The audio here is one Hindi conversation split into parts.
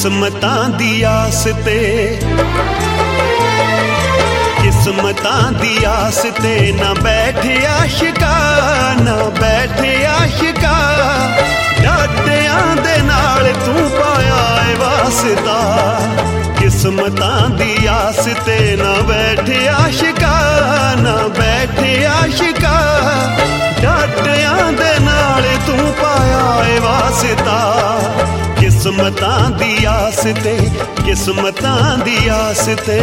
किस्मतां दी आस ते, किस्मतां दी आस ते ना बैठे आशिका, ना बैठे आशिका। डाडियां दे नाल तू पाया है वास्ता, किस्मतां दी आस ते ना बैठे आशिका, ना बैठे आशिका। डाडियां दे नाल तू पाया है वास्ता, किस्मतां दी आस ते, किस्मतां दी आस ते।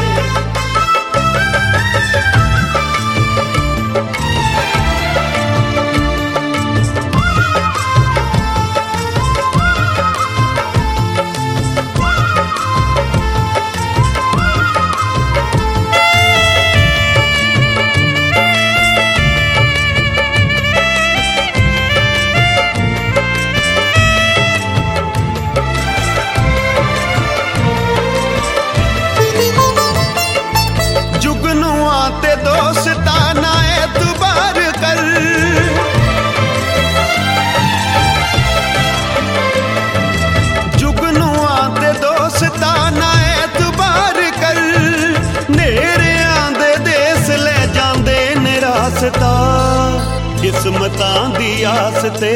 दोस्ताना एतबार कर, जुगनुआ ते दोस्ताना एतबार कर। नेरियां दे देस ले जांदे ने रास्ता, किस्मतां दी आस ते,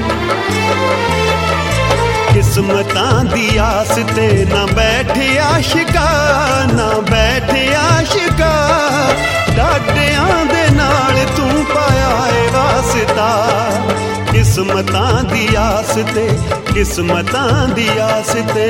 किस्मतां दी आस ते ना बैठे आशिका, ना बैठे आशिका। डाडियां दे नाल तू पाया है वास्ता, किस्मतां दी आस ते, किस्मतां दी आस ते।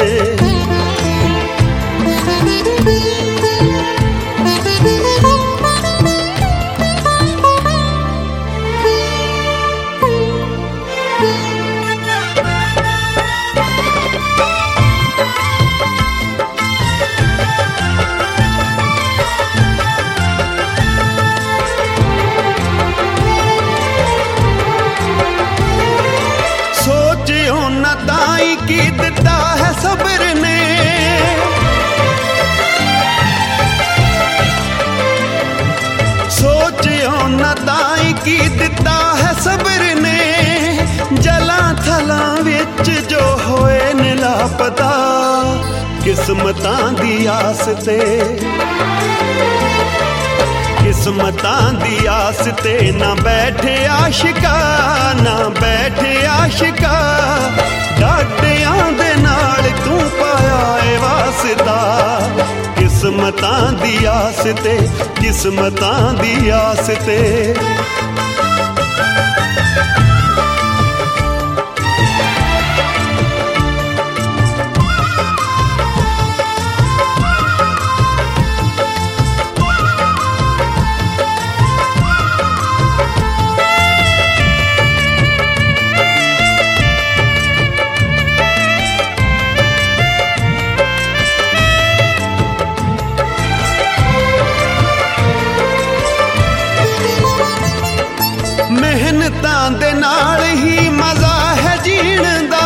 ताई की दिता है सब्र ने, सोचियो न ताई की दिता है सब्र ने। जला थला विच जो होए ने लापता, किस्मतां दी आस ते, किस्मतां दी आस ते ना बैठे आशिका, ना बैठे आशिका। डाडियां दे नाल तू पाया है वास्ता, किस्मतां दी आस ते, किस्मतां दी आस ते। मेहनतां दे नाल ही मजा है जीण दा,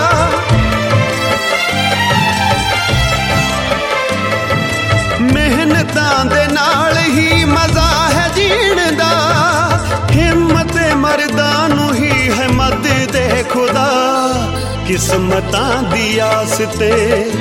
मेहनतां दे नाल ही मजा है जीण दा। हिम्मत मर्दां नू ही है मद दे खुदा, किस्मतां दी आस ते,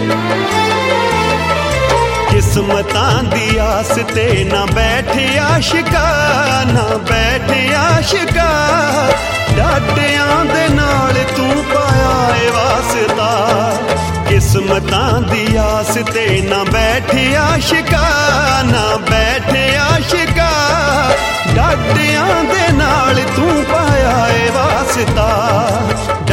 किस्मतां दी आस ते ना बैठे आशिका, ना बैठे आशिका। डाडियां दे नाल तू पाया है वास्ता, किस्मतां दी आस ते ना बैठे आशिका, ना बैठे आशिका। डाडियां दे नाल तू पाया है वास्ता,